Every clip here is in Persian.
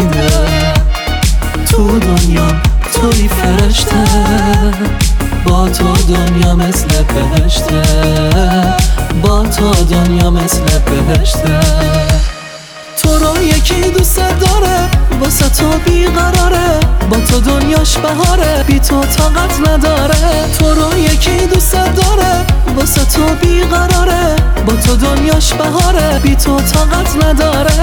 میده. تو دنیا توی فرشته، با تو دنیا مثل بهشته، با تو دنیا مثل بهشته. تو رو یکی دوست داره، واسه تو بیقراره، با تو دنیاش بهاره، بی تو طاقت نداره. تو رو یکی دوست داره، واسه تو بیقراره، با تو دنیاش بهاره، بی تو طاقت نداره.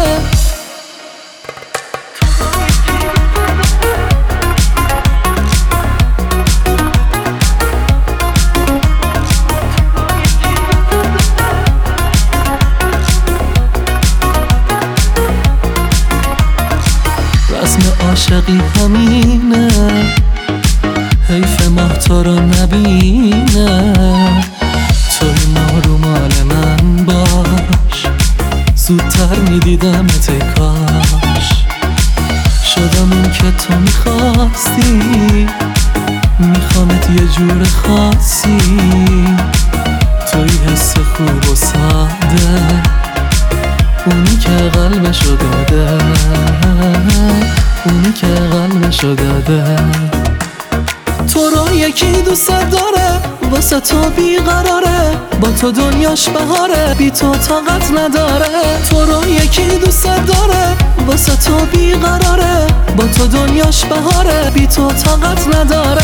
رسم عاشقی همینه، حیف ماه تو رو نبینه. توی ما رو مال من باش، زودتر میدیدمت کاش. شدم این که تو میخواستی، میخوامت یه جور خاصی. توی حس خوب و ساده، اونی که قلبشو داده، اونی که قلبشو داده. تو رو یکی دوست داره، واسه تو بیقراره، با تو دنیاش بهاره، بی تو طاقت نداره. تو رو یکی دوست داره، واسه تو بیقراره، با تو دنیاش بهاره، بی تو طاقت نداره.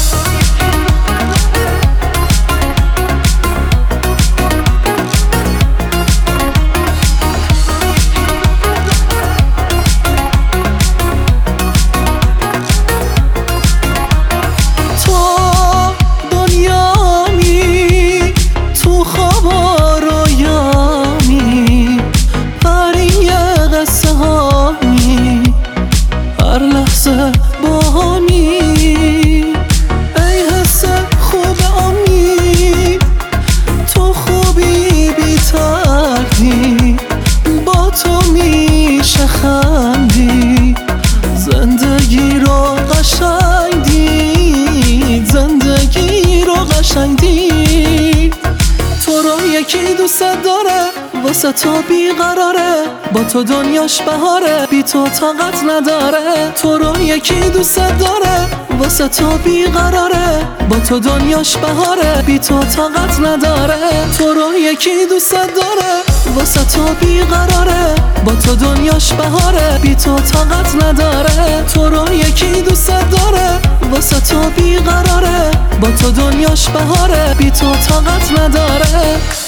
هر لحظه باهمی، ای حس خوب امید، تو خوبی بی تردی، با تو میشه خندی. زندگی رو قشنگ دید، زندگی رو قشنگ دید. تو رو یکی دوست داره، واسه تو بیقراره، با تو دنیاش بهاره، بی تو طاقت نداره. تو رو یکی دوست داره، واسه تو بیقراره، با تو دنیاش بهاره، بی تو طاقت نداره. تو رو یکی دوست داره، واسه تو بیقراره، با تو دنیاش بهاره، بی تو طاقت نداره. تو رو یکی دوست داره، واسه تو بیقراره، با تو دنیاش بهاره، بی تو طاقت نداره.